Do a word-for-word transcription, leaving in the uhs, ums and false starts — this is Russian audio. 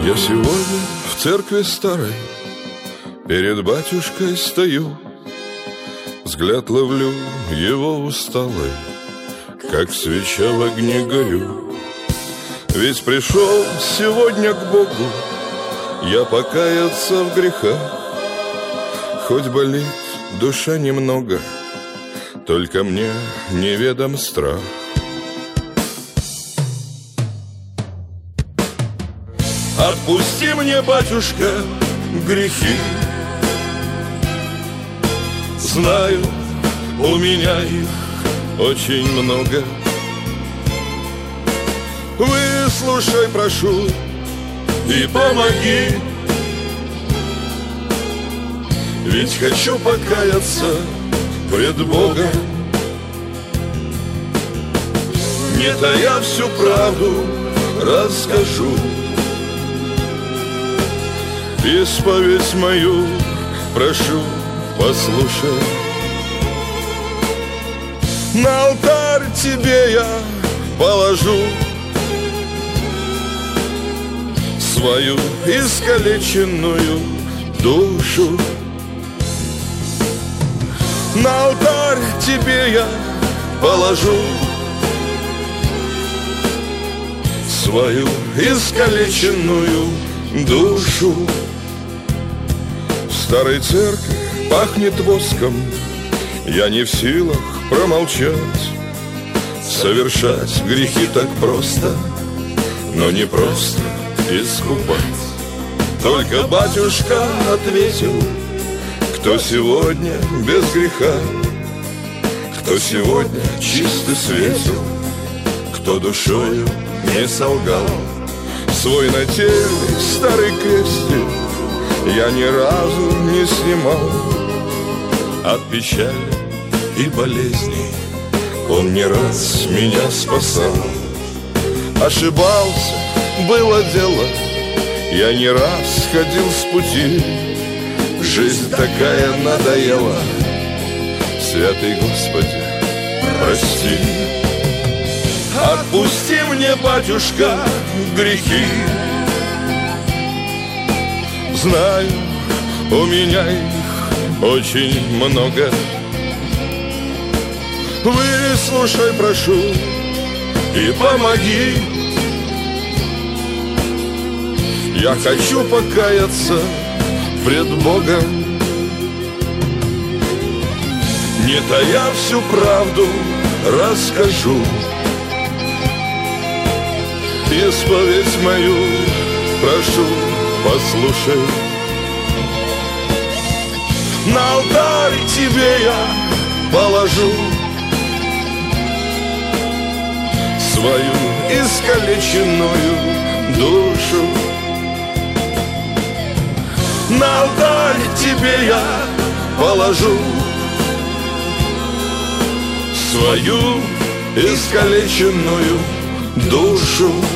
Я сегодня в церкви старой перед батюшкой стою, взгляд ловлю его усталый, как свеча в огне горю. Ведь пришел сегодня к Богу я покаяться в грехах. Хоть болит душа немного, только мне неведом страх. Отпусти мне, батюшка, грехи. Знаю, у меня их очень много. Выслушай, прошу, и помоги. Ведь хочу покаяться пред Богом, не тая всю правду расскажу. Исповедь мою прошу, послушай. На алтарь тебе я положу свою искалеченную душу. На алтарь тебе я положу свою искалеченную душу. В старой церкви пахнет воском, я не в силах промолчать. Совершать грехи так просто, но не просто искупать. Только батюшка ответил: кто сегодня без греха, кто сегодня чистый светил, кто душою не солгал. Свой нательный старый крестик я ни разу не снимал. От печали и болезней он не раз меня спасал. Ошибался, было дело, я не раз ходил с пути. Жизнь такая надоела, святый Господи, прости. Отпусти мне, батюшка, грехи. Знаю, у меня их очень много. Выслушай, прошу, и помоги. Я хочу покаяться пред Богом, не тая всю правду расскажу. Исповедь мою прошу, послушай. На алтарь тебе я положу свою искалеченную душу. На алтарь тебе я положу свою искалеченную душу.